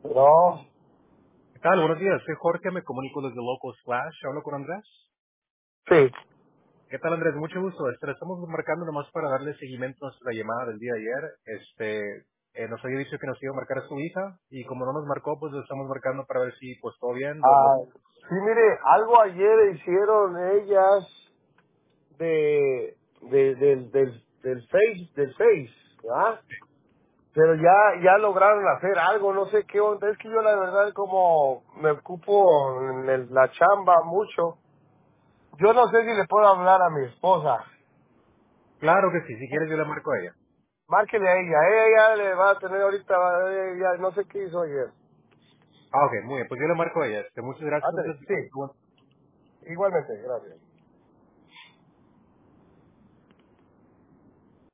No, ¿Qué tal? Buenos días. Soy Jorge, me comunico desde Local Splash. ¿Hablo con Andrés? sí. ¿Qué tal, Andrés? Mucho gusto. Le estamos marcando nomás para darle seguimiento a nuestra llamada del día de ayer. Nos había dicho que nos iba a marcar a su hija y como no nos marcó, pues le estamos marcando para ver si pues todo bien. Ah, sí, mire, algo ayer hicieron ellas del Face, ¿verdad? Pero ya lograron hacer algo, no sé qué onda. Es que yo la verdad como me ocupo en la chamba mucho. Yo no sé si le puedo hablar a mi esposa. Claro que sí. Si quieres, yo le marco a ella. Márquele a ella ya le va a tener ahorita, ya no sé qué hizo ayer. Ah, ok. Muy bien. Pues yo le marco a ella. Muchas gracias, Ándale, Andrés. sí, igualmente, gracias.